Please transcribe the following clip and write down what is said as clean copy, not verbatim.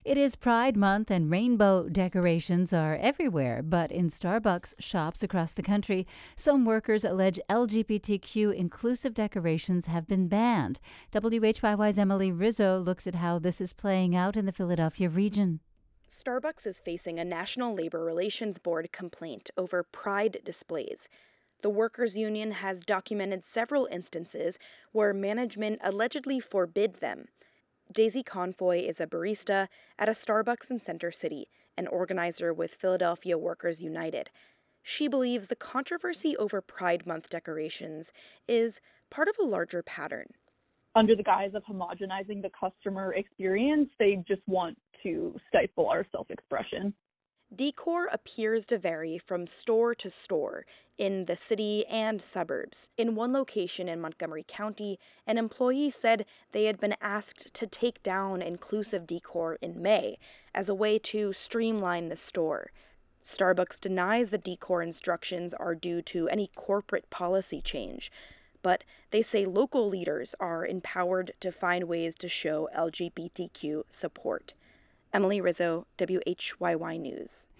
It is Pride Month and rainbow decorations are everywhere, but in Starbucks shops across the country, some workers allege LGBTQ inclusive decorations have been banned. WHYY's Emily Rizzo looks at how this is playing out in the Philadelphia region. Starbucks is facing a National Labor Relations Board complaint over pride displays. The workers' union has documented several instances where management allegedly forbid them. Daisy Confoy is a barista at a Starbucks in Center City, an organizer with Philadelphia Workers United. She believes the controversy over Pride Month decorations is part of a larger pattern. Under the guise of homogenizing the customer experience, they just want to stifle our self-expression. Decor appears to vary from store to store in the city and suburbs. In one location in Montgomery County, an employee said they had been asked to take down inclusive decor in May as a way to streamline the store. Starbucks denies the decor instructions are due to any corporate policy change, but they say local leaders are empowered to find ways to show LGBTQ support. Emily Rizzo, WHYY News.